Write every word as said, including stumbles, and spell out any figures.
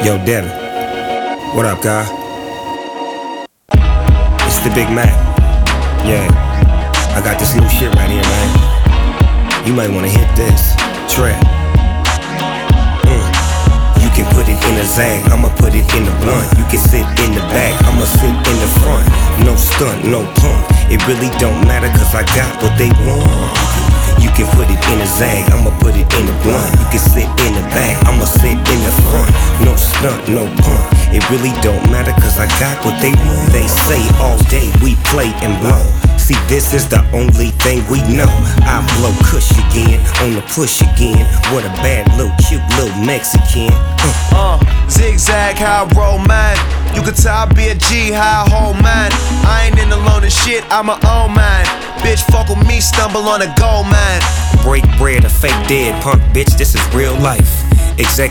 Yo, Devin. What up, guy? It's the Big Mac. Yeah. I got this new shit right here, man. You might wanna hit this. Trap. Mm. You can put it in a zag, I'ma put it in the blunt. You can sit in the back, I'ma sit in the front. No stunt, no pump. It really don't matter cause I got what they want. You can put it in a zag, I'ma put it in the blunt. You can sit in the back, I'ma sit in the front. No stunt, no pump. It really don't matter cause I got what they want. They say all day we play and blow. See, this is the only thing we know. I blow kush again, on the push again. What a bad little cute little Mexican. Uh, uh zigzag how I roll mine. You can tell I be a G how I hold mine. I ain't in the loan of shit, I'm a own mine. Bitch, fuck with me, stumble on a gold mine. Break bread, a fake dead punk, bitch, this is real life. Exec